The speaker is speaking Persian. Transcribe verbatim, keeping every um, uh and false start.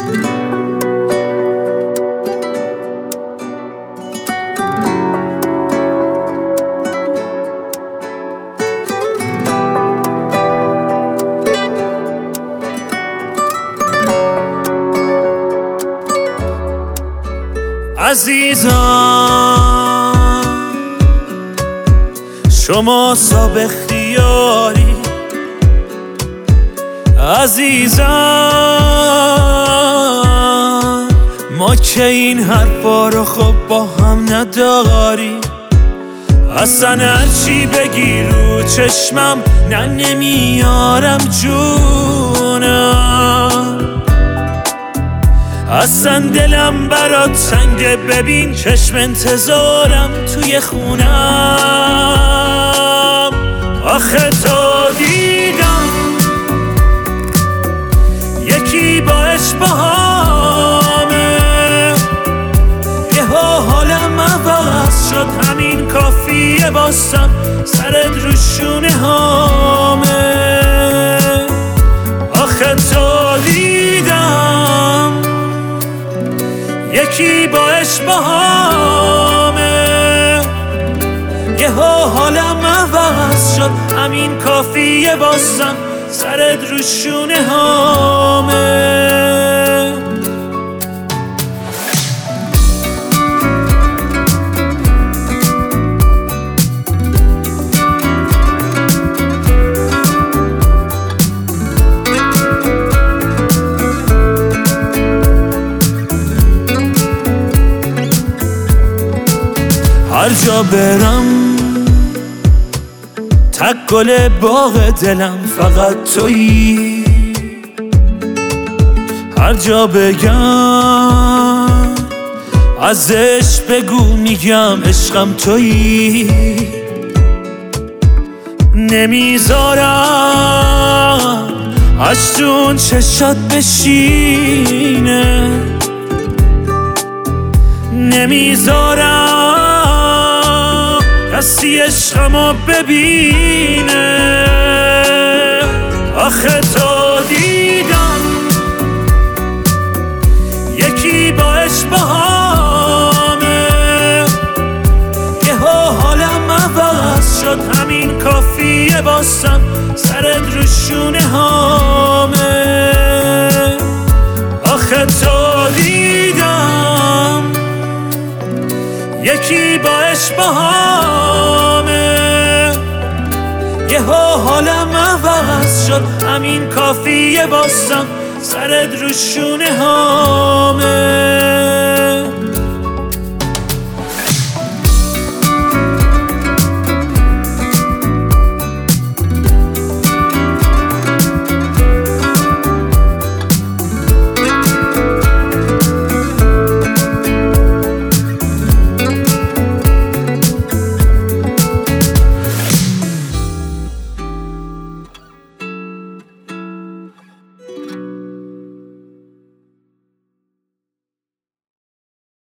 عزیزان شما صاحب اختیاری، عزیزان ما که این حرفا رو خب با هم نداری. اصلا هرچی بگی رو چشمم نه نمیارم جونم، اصلا دلم برات تنگه، ببین چشم انتظارم توی خونم. آخه تو دیدم یکی با اشباهامه، یه ها حالم عوض شد، همین کافیه باسم سرت رو شونه هامه. آخه تو دیدم یکی با اشباهامه، یه ها حالم عوض شد، همین کافیه باسم سرت رو شونه هامه. هر جا برم تک گل باغ دلم فقط تویی، هر جا بگم ازش بگو میگم عشقم تویی. نمیذارم اشتون چشات بشینه، نمیذارم کسی عشقمو ببینه. آخه تو دیدم یکی با اشباهامه، یه ها حالم عوض شد، همین کافیه باسم سرت رو شونه هامه. آخه تو دیدم یکی با اشباهامه، یه ها حالم عوض شد، همین کافیه باسم سرت رو شونه هامه.